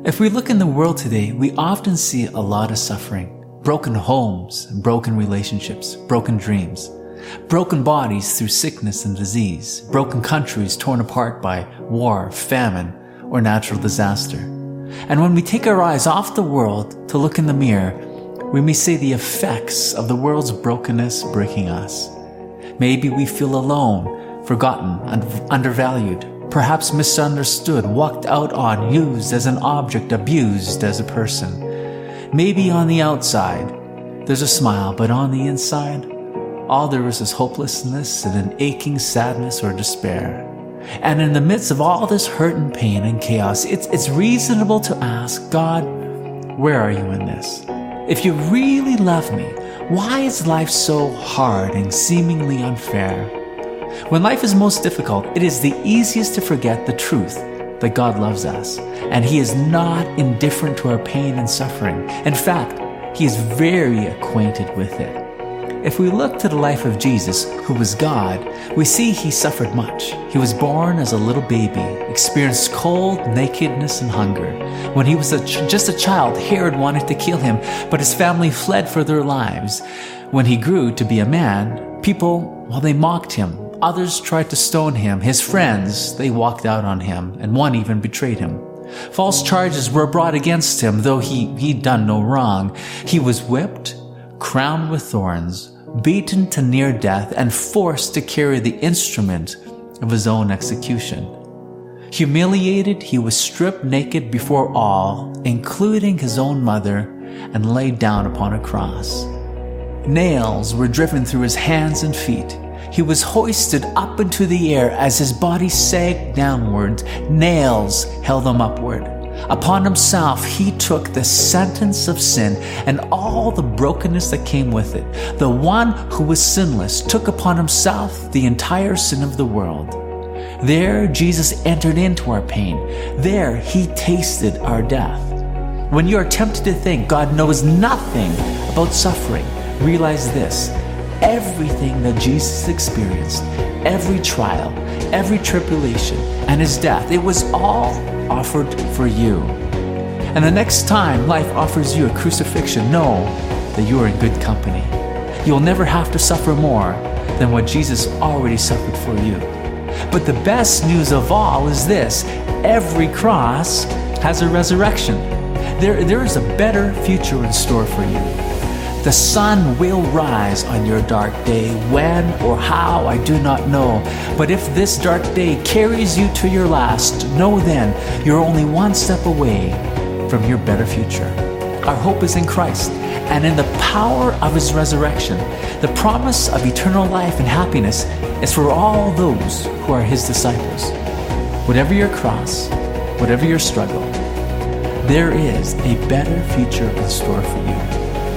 If we look in the world today, we often see a lot of suffering. Broken homes, broken relationships, broken dreams. Broken bodies through sickness and disease. Broken countries torn apart by war, famine, or natural disaster. And when we take our eyes off the world to look in the mirror, we may see the effects of the world's brokenness breaking us. Maybe we feel alone, forgotten, and undervalued, perhaps misunderstood, walked out on, used as an object, abused as a person. Maybe on the outside, there's a smile, but on the inside, all there is hopelessness and an aching sadness or despair. And in the midst of all this hurt and pain and chaos, it's reasonable to ask, God, where are you in this? If you really love me, why is life so hard and seemingly unfair? When life is most difficult, it is the easiest to forget the truth that God loves us, and He is not indifferent to our pain and suffering. In fact, He is very acquainted with it. If we look to the life of Jesus, who was God, we see He suffered much. He was born as a little baby, experienced cold, nakedness, and hunger. When He was just a child, Herod wanted to kill Him, but His family fled for their lives. When He grew to be a man, people, they mocked Him. Others tried to stone Him. His friends, they walked out on Him, and one even betrayed Him. False charges were brought against Him, though he'd done no wrong. He was whipped, crowned with thorns, beaten to near death, and forced to carry the instrument of His own execution. Humiliated, He was stripped naked before all, including His own mother, and laid down upon a cross. Nails were driven through His hands and feet. He was hoisted up into the air as His body sagged downward. Nails held Him upward. Upon Himself, He took the sentence of sin and all the brokenness that came with it. The one who was sinless took upon Himself the entire sin of the world. There, Jesus entered into our pain. There, He tasted our death. When you are tempted to think God knows nothing about suffering, realize this. Everything that Jesus experienced, every trial, every tribulation, and His death, it was all offered for you. And the next time life offers you a crucifixion, know that you are in good company. You'll never have to suffer more than what Jesus already suffered for you. But the best news of all is this: every cross has a resurrection. There is a better future in store for you. The sun will rise on your dark day. When or how, I do not know. But if this dark day carries you to your last, know then you're only one step away from your better future. Our hope is in Christ and in the power of His resurrection. The promise of eternal life and happiness is for all those who are His disciples. Whatever your cross, whatever your struggle, there is a better future in store for you.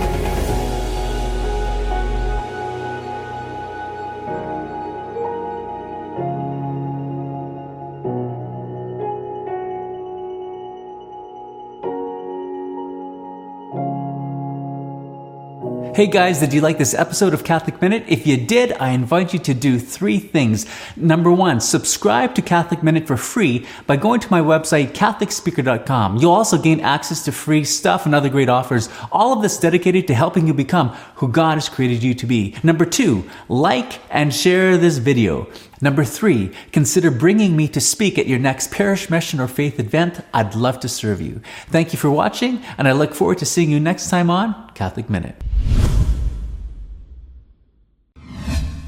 Hey guys, did you like this episode of Catholic Minute? If you did, I invite you to do 3 things. Number 1, subscribe to Catholic Minute for free by going to my website, CatholicSpeaker.com. You'll also gain access to free stuff and other great offers. All of this dedicated to helping you become who God has created you to be. Number 2, like and share this video. Number 3, consider bringing me to speak at your next parish, mission, or faith event. I'd love to serve you. Thank you for watching, and I look forward to seeing you next time on Catholic Minute.